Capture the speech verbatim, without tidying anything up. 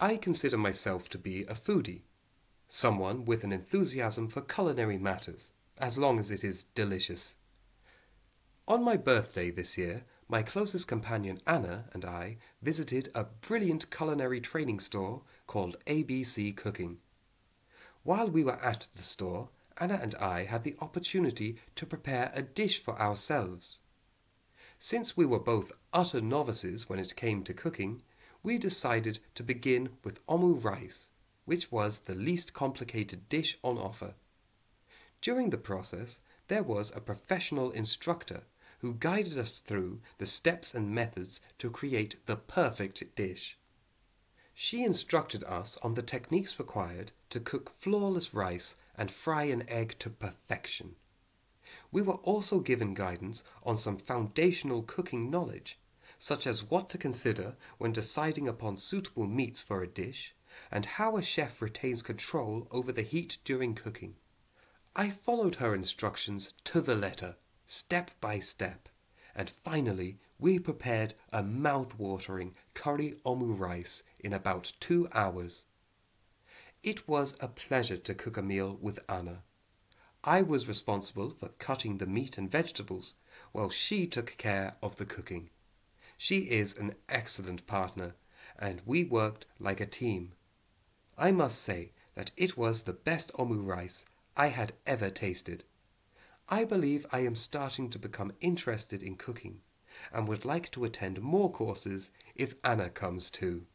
I consider myself to be a foodie, someone with an enthusiasm for culinary matters, as long as it is delicious. On my birthday this year, my closest companion Anna and I visited a brilliant culinary training store called A B C Cooking. While we were at the store, Anna and I had the opportunity to prepare a dish for ourselves. Since we were both utter novices when it came to cooking, we decided to begin with omu rice, which was the least complicated dish on offer. During the process, there was a professional instructor who guided us through the steps and methods to create the perfect dish. She instructed us on the techniques required to cook flawless rice and fry an egg to perfection. We were also given guidance on some foundational cooking knowledge, such as what to consider when deciding upon suitable meats for a dish, and how a chef retains control over the heat during cooking. I followed her instructions to the letter, step by step, and finally we prepared a mouth-watering curry omu rice in about two hours. It was a pleasure to cook a meal with Anna. I was responsible for cutting the meat and vegetables, while she took care of the cooking. She is an excellent partner, and we worked like a team. I must say that it was the best omu rice I had ever tasted. I believe I am starting to become interested in cooking and would like to attend more courses if Anna comes too.